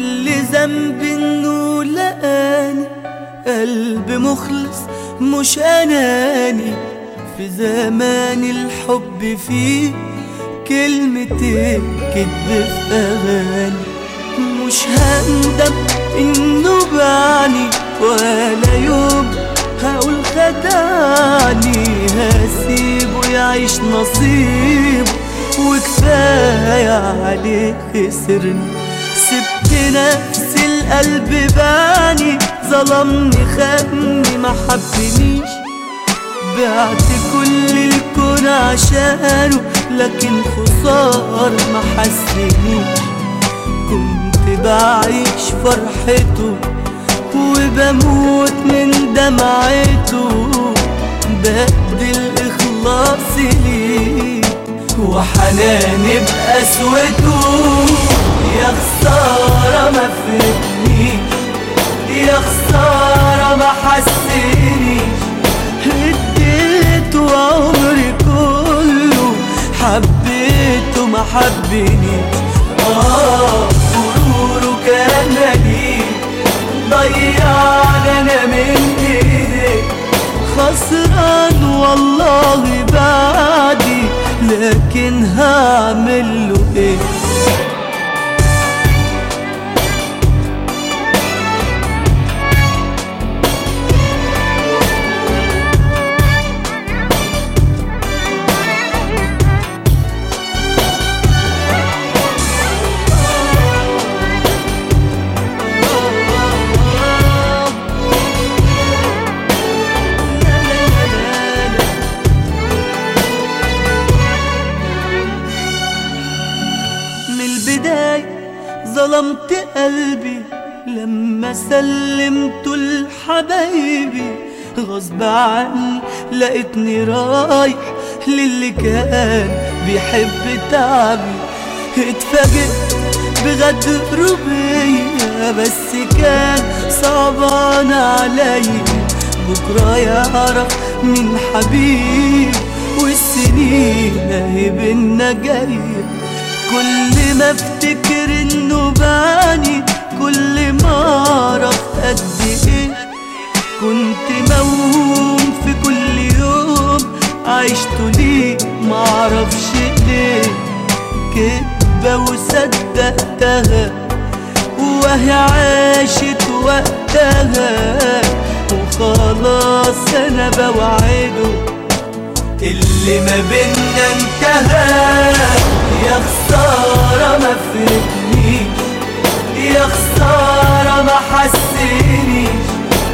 كل ذنب انه لقاني قلب مخلص مش اناني. في زمان الحب فيه كلمتين كدب في اغاني. مش هندم انه باعني ولا يوم هقول خدعني. هسيبه يعيش نصيبه وكفاية عليه خسرني. سبت نفسي القلب باني ظلمني خاني ما حبنيش. بعت كل الكون عشانه لكن خسارة ما حسنيش. كنت بعيش فرحته وبموت من دمعته. بدل إخلاصي ليه وحناني بقسوته. يا خسارة ما فهمنيش، يا خسارة ما حسنيش. اديته عمري كله حبيته ما حبنيش. غروره كان مليء ضيعني انا من ايدي. خسران والله بعدي لكن هعمله ايه. ظلمت قلبي لما سلمته لحبايبي. غصب عني لقيتني رايح للي كان بيحب تعبي. اتفاجئت بغدره بيا بس كان صعبان عليا. بكرة يعرف مين حبيب والسنين اهي بينا جايه. كل ما افتكر انه باني كل ما اعرف قد ايه. كنت موهوم في كل يوم عشته ليه معرفش ليه. كدبة وصدقتها وهي عاشت وقتها. وخلاص انا بوعده اللي ما بينا انتهى. يا خسارة ما فهمنيش، يا خسارة ما حسنيش.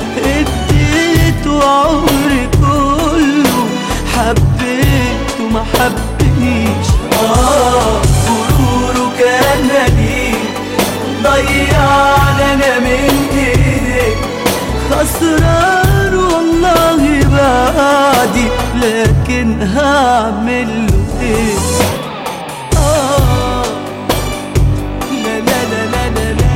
اديته عمري كله حبيته ما حبنيش. غروره كان مليء ضيعني انا من ايدي. خسران والله بعدي لكن هعمله ايه. لا لا لا لا لا لا.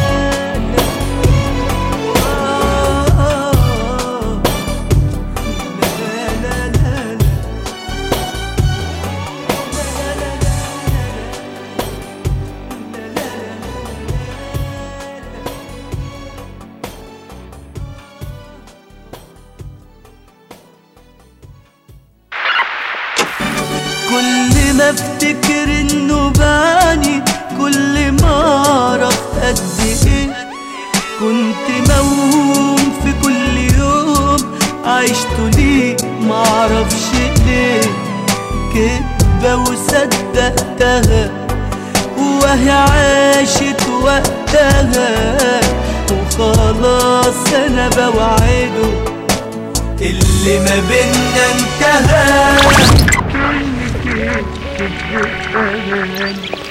كل ما افتكر انه باني كل ما اعرف قد ايه. كنت موهوم في كل يوم عشته ليه معرفش ليه. كدبة وصدقتها وهي عاشت وقتها. وخلاص انا بوعده اللي ما بينا انتهى.